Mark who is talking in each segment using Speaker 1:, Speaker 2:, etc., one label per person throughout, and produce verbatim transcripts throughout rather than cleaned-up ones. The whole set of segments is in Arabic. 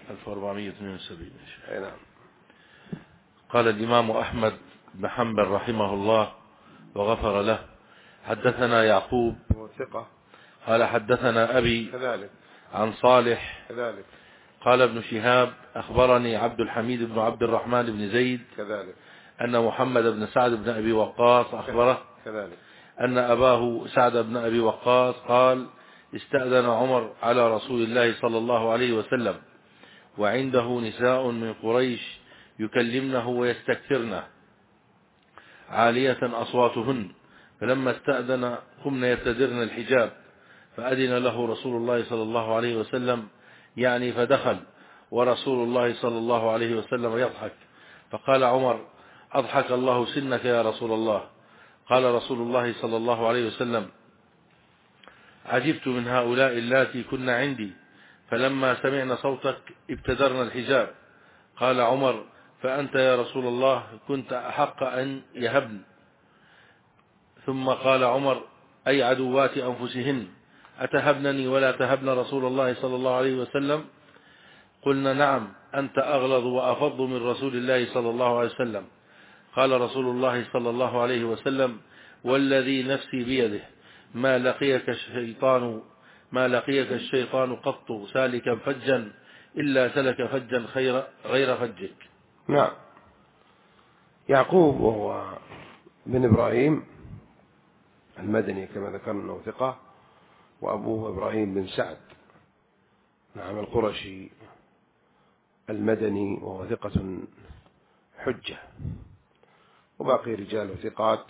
Speaker 1: ألف وأربعمائة واثنين وسبعين.
Speaker 2: أي نعم.
Speaker 1: قال الإمام أحمد بن حنبل رحمه الله وغفر له: حدثنا يعقوب
Speaker 2: هو ثقة.
Speaker 1: قال حدثنا أبي
Speaker 2: كذلك.
Speaker 1: عن صالح
Speaker 2: كذلك.
Speaker 1: قال ابن شهاب: أخبرني عبد الحميد بن عبد الرحمن بن زيد
Speaker 2: كذلك.
Speaker 1: أن محمد بن سعد بن أبي وقاص أخبره
Speaker 2: كذلك.
Speaker 1: أن أباه سعد بن أبي وقاص قال: استأذن عمر على رسول الله صلى الله عليه وسلم وعنده نساء من قريش يكلمنه ويستكثرنه عالية أصواتهن، فلما استأذن قمن يبتدرن الحجاب، فأذن له رسول الله صلى الله عليه وسلم، يعني فدخل ورسول الله صلى الله عليه وسلم يضحك، فقال عمر: أضحك الله سنك يا رسول الله. قال رسول الله صلى الله عليه وسلم: عجبت من هؤلاء اللاتي كن عندي، فلما سمعنا صوتك ابتدرنا الحجاب. قال عمر: فأنت يا رسول الله كنت أحق أن يهبن. ثم قال عمر: أي عدوات أنفسهن، أتهبنني ولا تهبن رسول الله صلى الله عليه وسلم؟ قلنا: نعم، أنت أغلظ وأفض من رسول الله صلى الله عليه وسلم. قال رسول الله صلى الله عليه وسلم: والذي نفسي بيده ما لقيك الشيطان ما لقيك الشيطان قط سالكا فجا إلا سلك فجا خير غير فجك.
Speaker 2: نعم. يعقوب وهو بن إبراهيم المدني كما ذكرنا أنه ثقة، وأبوه إبراهيم بن سعد نعم القرشي المدني وهو ثقة حجة، وباقي رجاله ثقات.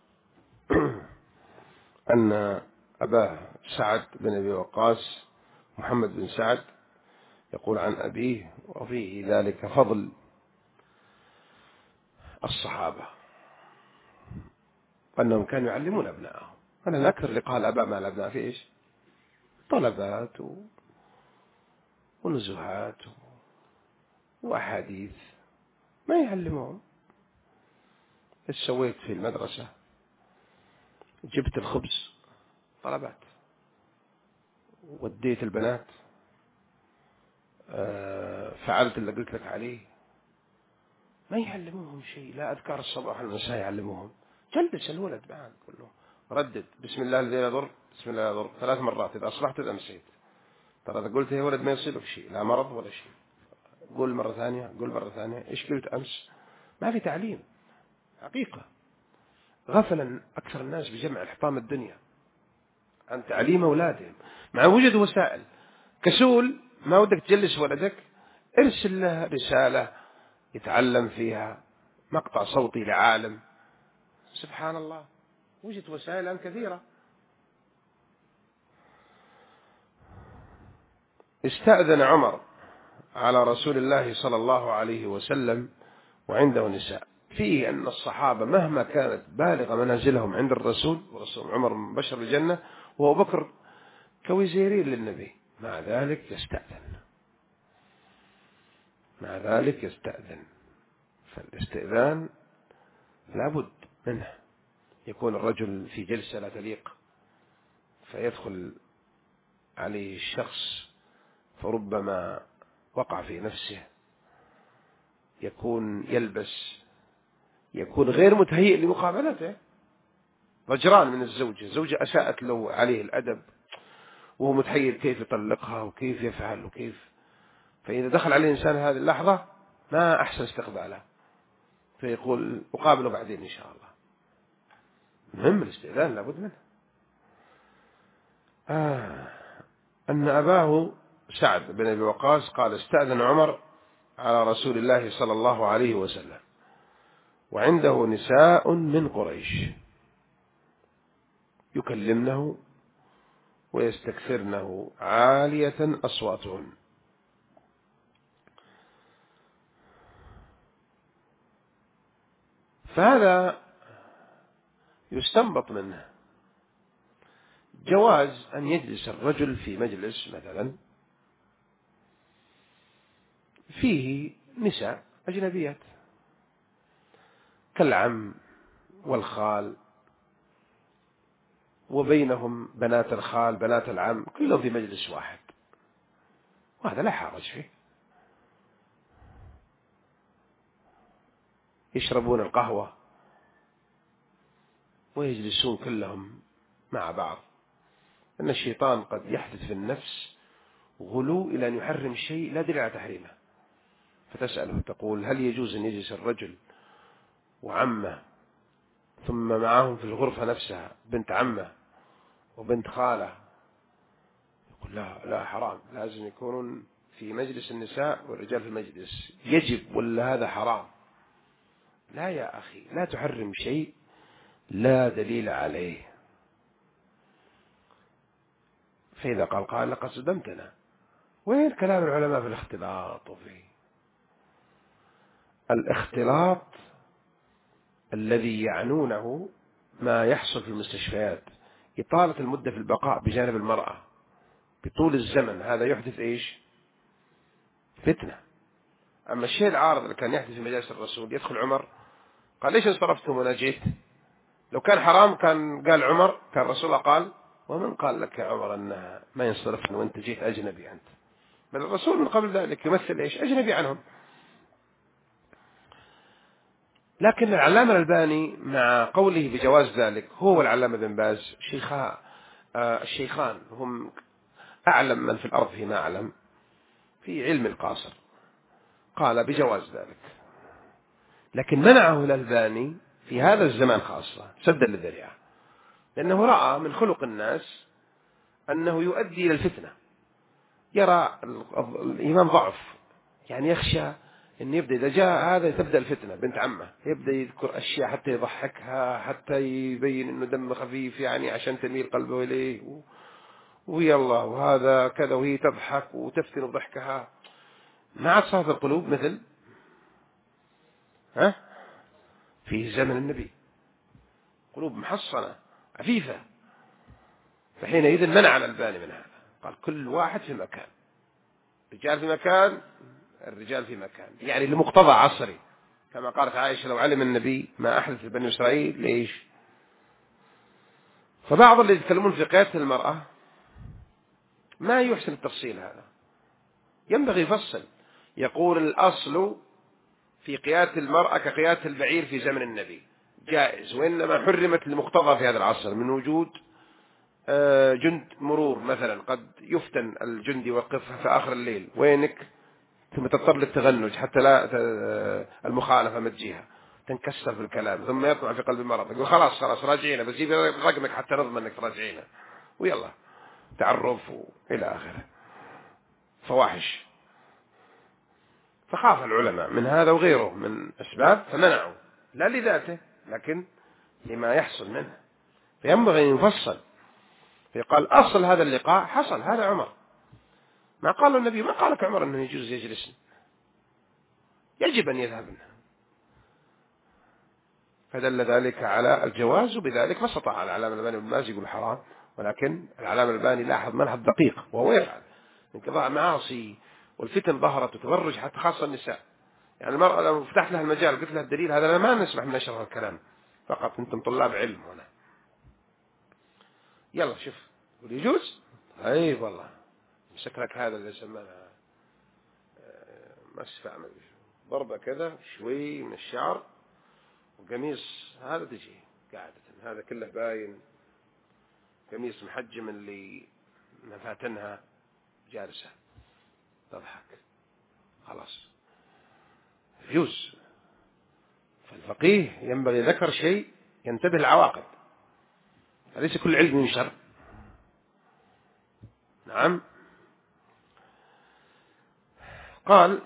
Speaker 2: أن أباه سعد بن أبي وقاص محمد بن سعد يقول عن أبيه، وفيه ذلك فضل الصحابة أنهم كانوا يعلمون أبنائهم. أنا أكثر لقاء الأباء مع الأبناء في إيش؟ طلبات ونزهات وأحاديث، ما يعلمهم. إيش سويت في المدرسة؟ جبت الخبز، طلبات. وديت البنات، فعلت اللي قلت لك عليه. ما يعلموهم شيء، لا أذكار الصباح والمساء يعلموهم. جلس الولد معك كله، ردد بسم الله الذي لا يضر بسم الله لا يضر ثلاث مرات، إذا أصبحت إذا أمسيت. ترى إذا قلت يا ولد ما يصيبك شيء، لا مرض ولا شيء. قول مرة ثانية، قول مرة ثانية. إيش قلت أمس؟ ما في تعليم حقيقة. غفلا أكثر الناس بجمع الحطام الدنيا عن تعليم أولادهم، مع وجود وسائل. كسول ما ودك تجلس ولدك، ارسل له رسالة يتعلم فيها، مقطع صوتي لعالم. سبحان الله، وجد وسائل كثيرة. استأذن عمر على رسول الله صلى الله عليه وسلم وعنده نساء. فيه أن الصحابة مهما كانت بالغة منازلهم عند الرسول، ورسول عمر مبشر بالجنة وأبو بكر كوزيرين للنبي، مع ذلك يستأذن مع ذلك يستأذن فالاستئذان لابد منه. يكون الرجل في جلسة لا تليق فيدخل عليه الشخص، فربما وقع في نفسه، يكون يلبس، يكون غير متهيئ لمقابلته. رجران من الزوجة، زوجة أساءت له عليه الأدب وهو متحير كيف يطلقها وكيف يفعل وكيف، فإذا دخل عليه إنسان هذه اللحظة ما أحسن استقباله، فيقول أقابله بعدين إن شاء الله. مهم الاستئذان لابد منه. آه. أن أباه سعد بن أبي وقاص قال: استأذن عمر على رسول الله صلى الله عليه وسلم وعنده نساء من قريش يكلمنه ويستكثرنه عالية أصواتهن. فهذا يستنبط منه جواز أن يجلس الرجل في مجلس مثلا فيه نساء أجنبيات كالعم والخال، وبينهم بنات الخال بنات العم، كلهم في مجلس واحد، وهذا لا حرج فيه. يشربون القهوة ويجلسون كلهم مع بعض، أن الشيطان قد يحدث في النفس غلو إلى أن يحرم شيء لا دليل على تحريمه، فتسأله تقول هل يجوز أن يجلس الرجل وعمه ثم معهم في الغرفة نفسها بنت عمه وبنت خاله؟ يقول لا لا حرام، لازم يكونون في مجلس النساء والرجال في المجلس، يجب ولا هذا حرام؟ لا يا أخي، لا تحرم شيء لا دليل عليه. فإذا قال قال لقد صدمتنا. وين كلام العلماء في الاختلاط؟ وفي الاختلاط الذي يعنونه ما يحصل في المستشفيات، إطالة المدة في البقاء بجانب المرأة بطول الزمن، هذا يحدث إيش؟ فتنة. أما الشيء العارض اللي كان يحدث في مجالس الرسول، يدخل عمر قال ليش انصرفتم وأنا جيت؟ لو كان حرام كان قال عمر، كان الرسول قال ومن قال لك يا عمر أنها ما ينصرفن وأنت جيت أجنبي أنت؟ بل الرسول من قبل ذلك يمثل إيش؟ أجنبي عنهم. لكن العلامة الألباني مع قوله بجواز ذلك، هو والعلامة بن باز شيخا آه الشيخان هم أعلم من في الأرض فيما أعلم في علم القاصر، قال بجواز ذلك، لكن منعه الألباني في هذا الزمان خاصة سدا للذريعة، لأنه رأى من خلق الناس أنه يؤدي إلى الفتنة. يرى الإيمان ضعف، يعني يخشى أن يبدأ إذا جاء هذا تبدأ الفتنة، بنت عمه يبدأ يذكر أشياء حتى يضحكها، حتى يبين أنه دم خفيف يعني عشان تميل قلبه إليه، ويا الله وهذا كذا، وهي تضحك وتفتن بضحكها. ما عاد صارت القلوب مثل ها في زمن النبي، قلوب محصنة عفيفة. فحينئذ منع الألباني من هذا، قال كل واحد في مكان، رجال في مكان، الرجال في مكان، يعني لمقتضى عصري، كما قالت عائشة لو علم النبي ما أحدث بني إسرائيل ليش. فبعض اللي يتكلمون في قيادة المرأة ما يحسن التفصيل هذا، ينبغي يفصل، يقول الأصل في قيادة المرأة كقيادة البعير في زمن النبي جائز، وإنما حرمت المقتضى في هذا العصر من وجود جند مرور مثلا، قد يفتن الجندي وقفها في آخر الليل وينك، ثم تضطر للتغنج حتى لا المخالفة ما تجيها، تنكسر في الكلام، ثم يطمع في قلب المرأة يقول خلاص خلاص راجعينا، بس جيب رقمك حتى نضمن انك تراجعينا، ويلا تعرف إلى آخره، فواحش. فخاف العلماء من هذا وغيره من أسباب فمنعوا، لا لذاته لكن لما يحصل منه، فينبغي أن يفصل. فقال أصل هذا اللقاء حصل، هذا عمر ما قال النبي، ما قالك عمر أنه يجوز يجلس، يجب أن يذهبن، فدل ذلك على الجواز، وبذلك ما استطاع العلامة الألباني بن باز يقول حرام، ولكن العلامة الألباني لاحظ ملحظ دقيق وهو يفعل انقضاء معاصي والفتن ظهرت وتبرج حتى خاصة النساء، يعني المرأة لو فتحت لها المجال قلت لها الدليل هذا ما نسمح من نشر الكلام، فقط أنتم طلاب علم هنا، يلا شوف يجوز أي والله مسك لك هذا اللي يسمونه مسفع ضربة كذا شوي من الشعر وقميص، هذا تجي قاعدة هذا كله باين، قميص محجم اللي مفاتنها جالسة تضحك خلاص يجوز. فالفقيه ينبغي ذكر شيء ينتبه العواقب، أليس كل علم ينشر؟ نعم. قال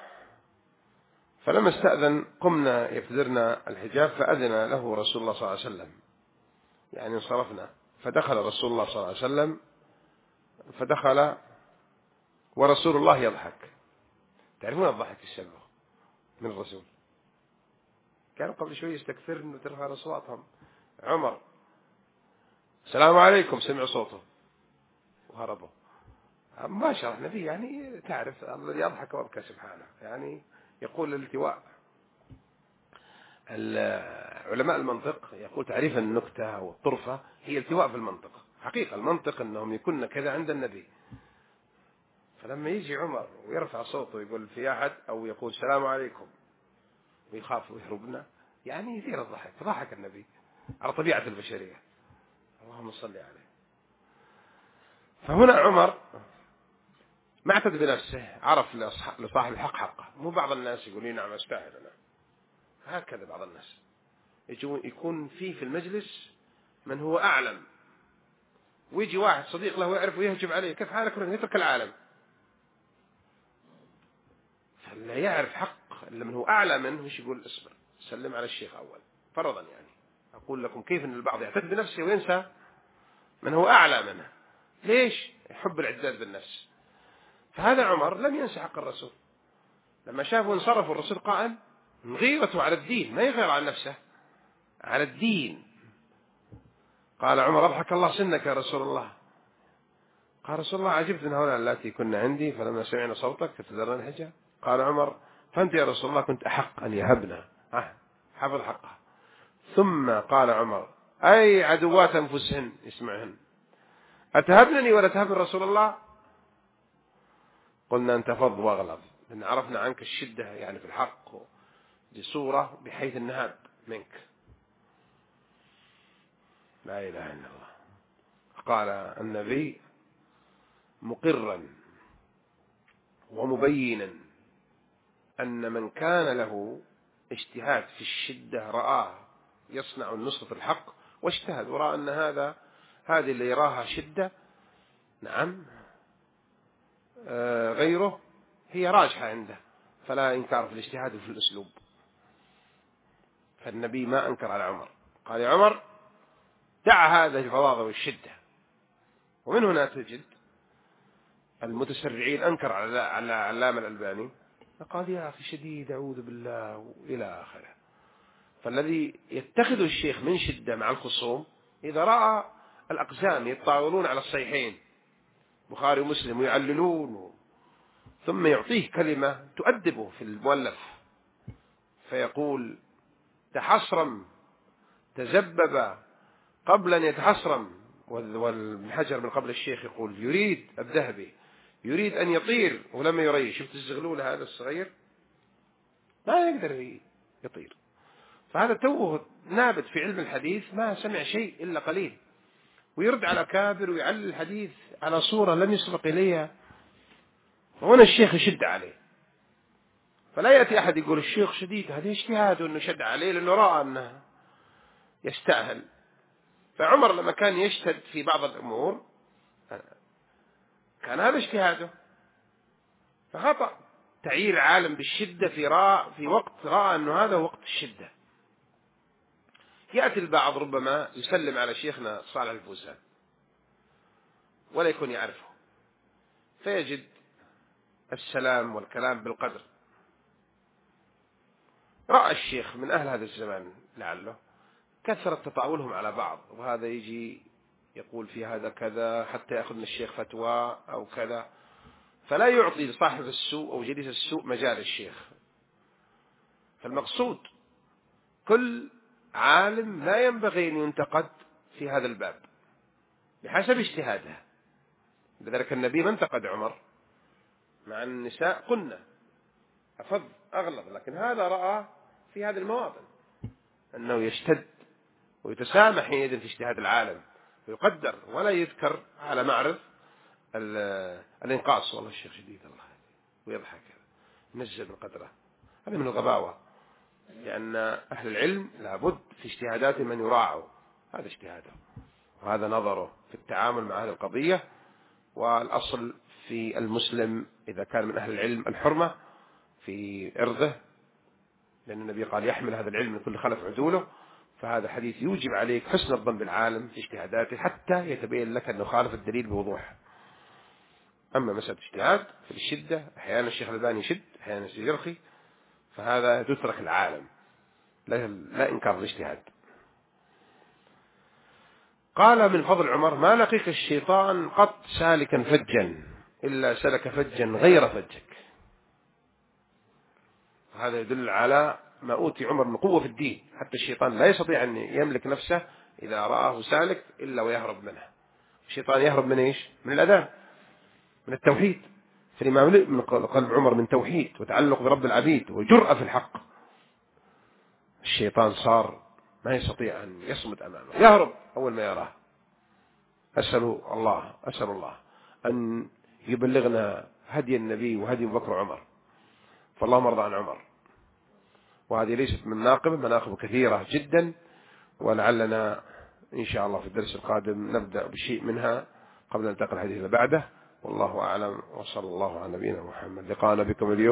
Speaker 2: فلما استأذن قمنا يبتدرنا الحجاب فأذن له رسول الله صلى الله عليه وسلم، يعني انصرفنا، فدخل رسول الله صلى الله عليه وسلم، فدخل ورسول الله يضحك. تعرفون الضحك الشبه من الرسول، كانوا قبل شوي يستكثرن وترفع أصواتهم. عمر السلام عليكم سمع صوته وهربوا ما شرح نبي، يعني تعرف الذي يضحك وابكى سبحانه، يعني يقول الالتواء. علماء المنطق يقول تعريف النكتة والطرفة هي التواء في المنطق، حقيقة المنطق أنهم يكون كذا عند النبي، فلما يجي عمر ويرفع صوته ويقول في أحد أو يقول السلام عليكم ويخاف ويهرب منه، يعني يثير الضحك. ضحك النبي على طبيعة البشرية. اللهم صل عليه. فهنا عمر ما اعتد بنفسه، عرف لصاحب الحق حقه. مو بعض الناس يقولون نعم استاهل أنا، هكذا بعض الناس يكون فيه في المجلس من هو أعلم، ويجي واحد صديق له ويعرف ويهجم عليه كيف حالك، يترك العالم. فلا يعرف حق إلا من هو أعلى منه، وش يقول؟ اصبر سلم على الشيخ أول فرضا. يعني أقول لكم كيف أن البعض يعتد بنفسه وينسى من هو أعلى منه. ليش؟ يحب العداد بالنفس. فهذا عمر لم ينسى حق الرسول، لما شافوا انصرف والرسول قائم من غيرته على الدين، ما يغير عن نفسه، على الدين. قال عمر أضحك الله سنك يا رسول الله. قال رسول الله عجبت من هؤلاء التي كنا عندي فلما سمعنا صوتك فتذرنا الحجاب. قال عمر فأنت يا رسول الله كنت أحق أن يهبنا. آه حفظ حقه. ثم قال عمر أي عدوات أنفسهن يسمعهن أتهبنني ولا تهبن رسول الله؟ قلنا أنت فض واغلظ، لأن عرفنا عنك الشدة يعني في الحق بصورة بحيث النهاب منك. لا إله إلا الله. قال النبي مقرا ومبينا أن من كان له اجتهاد في الشدة رآه يصنع النصرة الحق واجتهد ورأى أن هذا هذه اللي يراها شدة نعم آه غيره هي راجحة عنده، فلا إنكار في الاجتهاد وفي الأسلوب. فالنبي ما أنكر على عمر، قال يا عمر دع هذه الفظاظة والشدة. ومن هنا تجد المتسرعين أنكر على على علامة الألباني، فقال يا أخي شديد أعوذ بالله إلى آخره. فالذي يتخذ الشيخ من شدة مع الخصوم إذا رأى الأقزام يتطاولون على الصحيحين بخاري ومسلم ويعللون، ثم يعطيه كلمة تؤدبه في المؤلف فيقول تحصرم تزبب قبل أن يتحصرم. والحجر من قبل الشيخ يقول يريد الذهبي يريد أن يطير ولما يريد. شفت الزغلول هذا الصغير ما يقدر يطير. فهذا توه نابت في علم الحديث ما سمع شيء إلا قليل، ويرد على كابر ويعلل الحديث على صورة لم يسبق إليها. وهنا الشيخ يشد عليه، فلا يأتي أحد يقول الشيخ شديد، هذا اجتهاده أنه شد عليه لأنه رأى أنه يستأهل. فعمر لما كان يشتد في بعض الأمور كان هذا اجتهاده، فخطأ تعيير عالم بالشدة في راء في وقت رأى أنه هذا وقت الشدة. يأتي البعض ربما يسلم على شيخنا صالح الفوزان ولا يكون يعرفه، فيجد السلام والكلام بالقدر. رأى الشيخ من أهل هذا الزمان لعله كثرت تطاولهم على بعض، وهذا يجي يقول في هذا كذا حتى يأخذ من الشيخ فتوى أو كذا، فلا يعطي لصاحب السوء أو جليس السوء مجال الشيخ. فالمقصود كل عالم لا ينبغي أن ينتقد في هذا الباب بحسب اجتهاده. لذلك النبي ما انتقد عمر، مع النساء قلنا أفض أغلظ، لكن هذا رأى في هذه المواطن أنه يشتد ويتسامح حينئذ في اجتهاد العالم ويقدر ولا يذكر على معرض الإنقاص. والله الشيخ شديد الله ويضحك نزل من قدره. هذا من الغباوة، لأن أهل العلم لابد في اجتهادات من يراعوا، هذا اجتهاده وهذا نظره في التعامل مع هذه القضية. والأصل في المسلم إذا كان من أهل العلم الحرمة في إرضه، لأن النبي قال يحمل هذا العلم من كل خلف عدوله. فهذا حديث يوجب عليك حسن الظن بالعالم في اجتهاداته حتى يتبين لك أنه خالف الدليل بوضوح. أما مسألة اجتهاد في الشدة أحيانا الشيخ الألباني يشد أحيانا يرخي، فهذا تترك العالم، لا, لا إنكار الاجتهاد. قال من فضل عمر ما لقيك الشيطان قط سالكا فجا إلا سلك فجا غير فجك. هذا يدل على ما أوتي عمر من قوة في الدين، حتى الشيطان لا يستطيع أن يملك نفسه إذا رآه سالك إلا ويهرب منه. الشيطان يهرب من إيش؟ من الأذان، من التوحيد. فلما من قلب عمر من توحيد وتعلق برب العبيد وجرأة في الحق. الشيطان صار ما يستطيع أن يصمد أمامه، يهرب أول ما يراه. أسأل الله أسأل الله أن يبلغنا هدي النبي وهدي أبو بكر وعمر، فاللهم ارضى عن عمر. وهذه ليست من مناقب، مناقب كثيرة جدا، ولعلنا إن شاء الله في الدرس القادم نبدأ بشيء منها قبل أن ننتقل الحديث بعده. والله أعلم، وصلى الله على نبينا محمد. لقاءنا بكم اليوم